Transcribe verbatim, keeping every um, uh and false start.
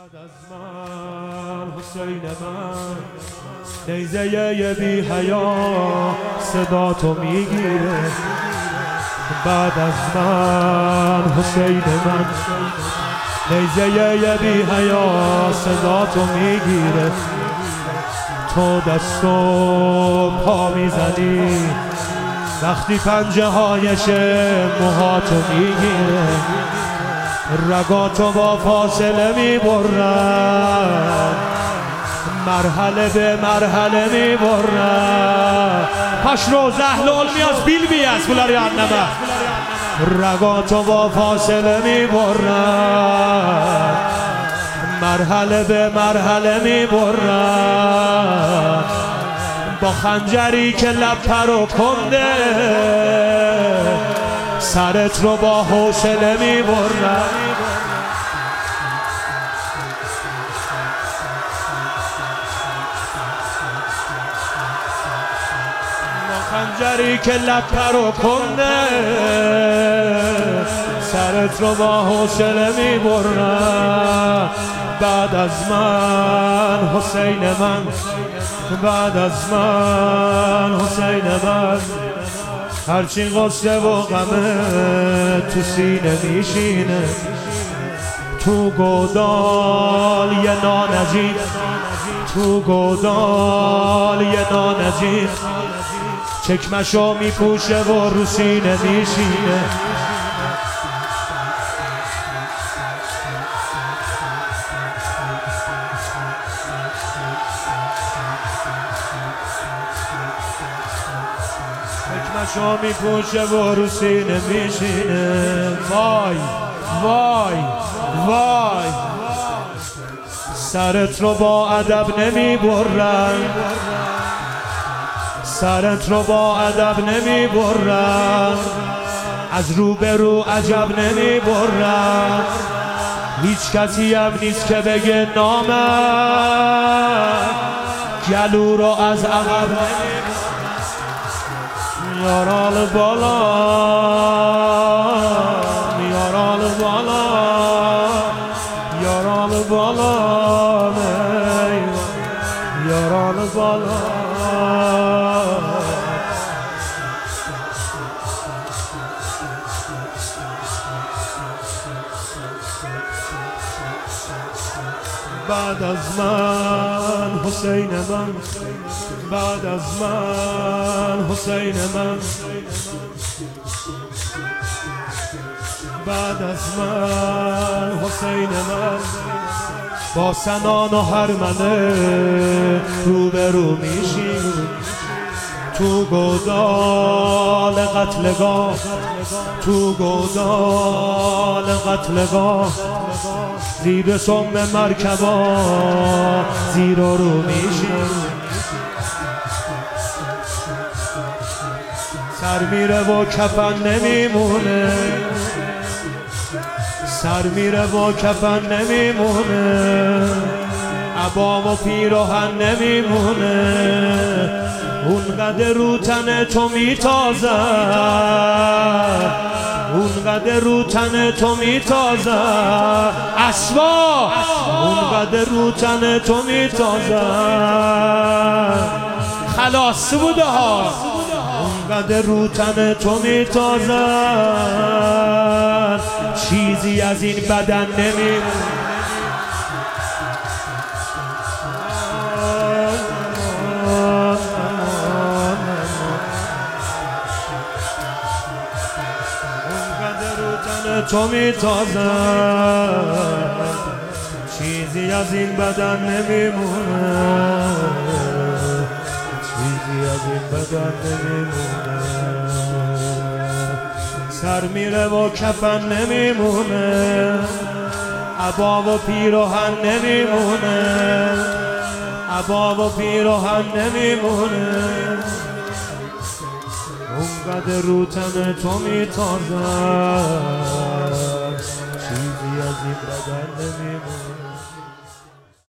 بعد از من حسین من نیزه یه بی حیا صدا تو میگیره. بعد از من حسین من نیزه یه بی حیا صدا تو میگیره. تو دست و پا میزنی وقتی پنجه هایش موهاتو میگیره. رگاتو با فاصله میبرن مرحله به مرحله میبرن. پاشرو زهلول میاز بیل بیاز بولاری anneme. رگاتو با فاصله میبرن مرحله به مرحله میبرن. با خنجری که لب پر و کنده سرت رو با حوصله میبرن. با خنجری که لب پر و کنده سرت رو با حوصله میبرن. بعد از من حسین من بعد از من حسین من هرچی غصه و غمه تو سینه میشینه. تو گودال یه نانجیب تو گودال یه نانجیب چکمشو میپوشه و رو سینه میشینه. چکمشو میپوشه و رو سینه میشینه. وای وای وای سرت رو با ادب نمیبرن سرت رو با ادب نمیبرن. از رو به رو عجب نمیبرن. هیچ کسی هم نیست که بگه نامم گلو رو از عقب نمیبرن. میارال بالا میارال بالا یارال بالا یارال بالا. بعد از من حسین من بعد از من حسین من بعد از من حسین من با سنان و هرمنه رو به رو میشیم. تو گودال قتلگاه تو گودال قتلگاه زیر سم مرکبا زیر رو میشیم. سر میره و کفن نمیمونه سر میره و کفن نمیمونه. عبا و پیراهن نمیمونه. اونقدر رو تن تو میتازه اونقدر رو تن تو میتازه. اسوا اونقدر رو تن تو میتازه. خلاص بوده ها اونقدر رو تن تو میتازن. چیزی از این بدن نمیمونه. اونقدر رو تن تو میتازن. چیزی از این بدن نمیمونه. چیزی از این بدن نمیمونه. سر میره و کفن نمیمونه. عبا و پیراهن نمیمونه. عبا و پیراهن نمیمونه. اونقدر رو تن تو میتازن. چیزی از این بدن نمیمونه.